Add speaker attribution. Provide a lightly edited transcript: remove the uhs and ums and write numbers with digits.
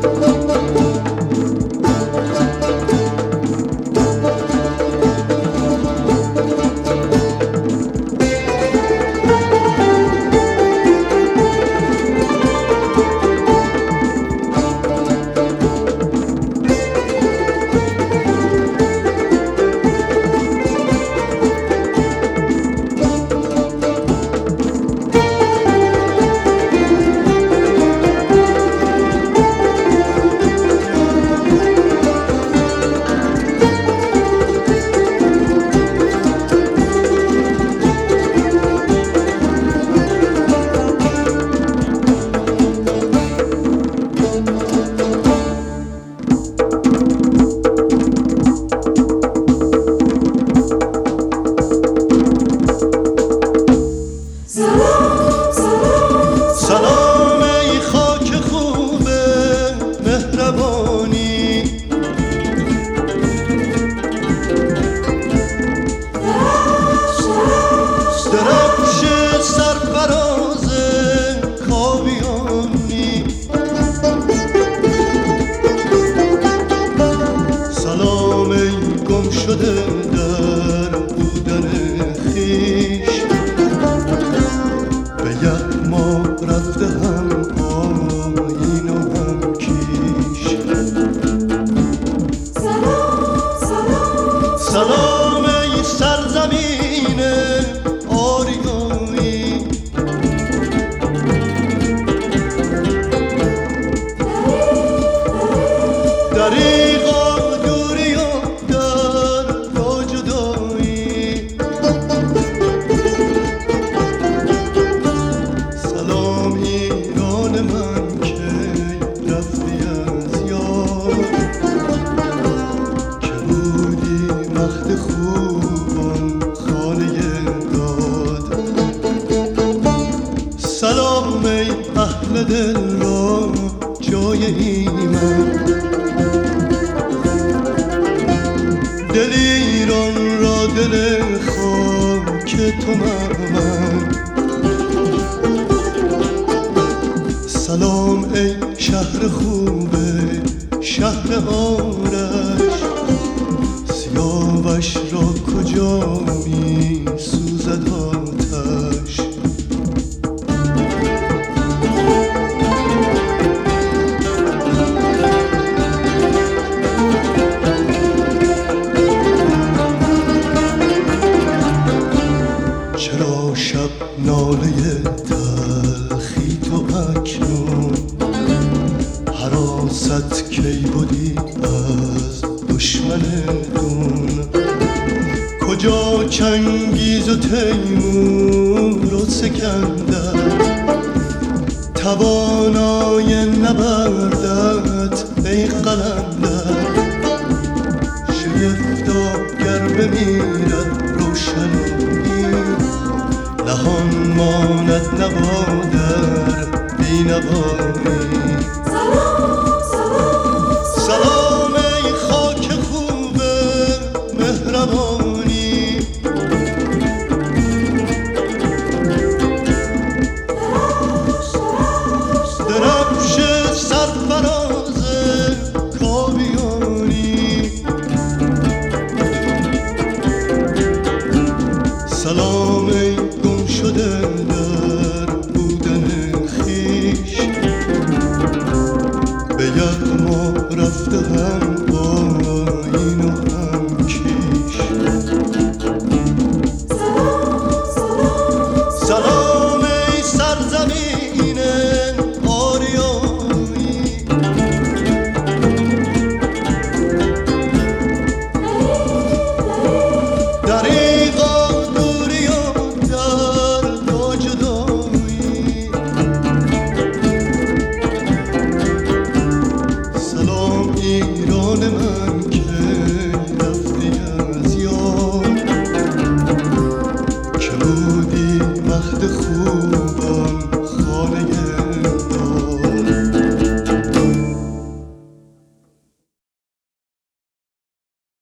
Speaker 1: دل را جای ایمن، دل ایران را دل خاک تو من. سلام ای شهر خوبه شهر آرش، سیاوش را کجا می سوزد آتش. چرا شب ناله تلخی تو اکنون، حراست کی بودی از دشمن دون. کجا چنگیز و تیمور و سکندر، توانای نبردت ای قلندر. شگفتا گر بمیرد روشنی، نهان ماند نوا در بینوایی. سلام ای خاک خوب مهربانی، درفش سرفراز کاویانی. سلام ای گم شده در بودن خویش، به یغما رفته هم آیین و هم